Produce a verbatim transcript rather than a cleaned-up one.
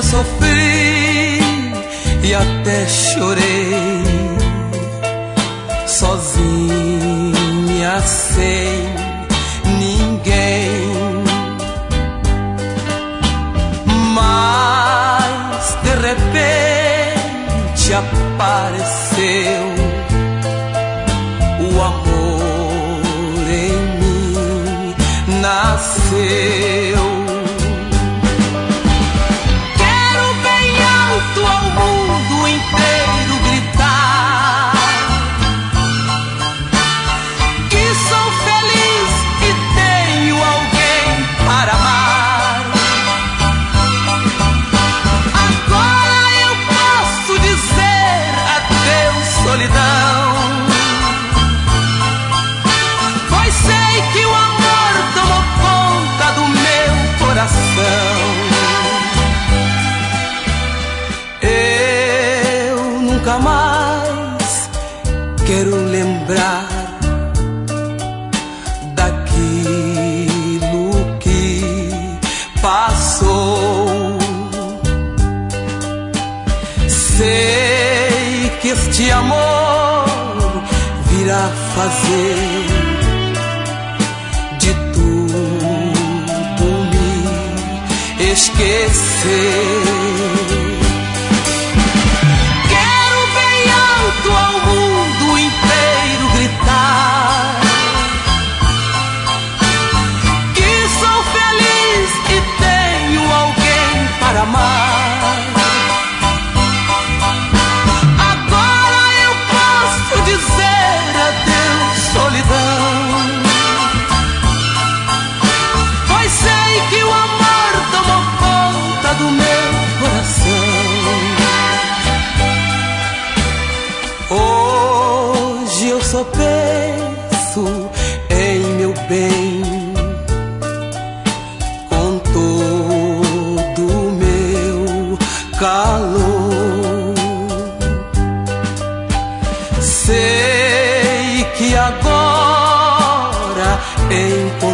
sofri e até chorei, sozinha, sem ninguém. Mas de repente apareceu o amor em mim, nasceu. Ao mundo inteiro gritar que sou feliz e tenho alguém para amar. Agora eu posso dizer adeus, solidão, pois sei que o amor tomou conta do meu coração. Nunca mais quero lembrar daquilo que passou. Sei que este amor virá fazer de tudo me esquecer. Ao mundo inteiro gritar que sou feliz e tenho alguém para amar. Agora eu posso dizer adeus, solidão, pois sei que o amor tomou conta do meu coração. Hoje eu só penso em meu bem, com todo o meu calor. Sei que agora em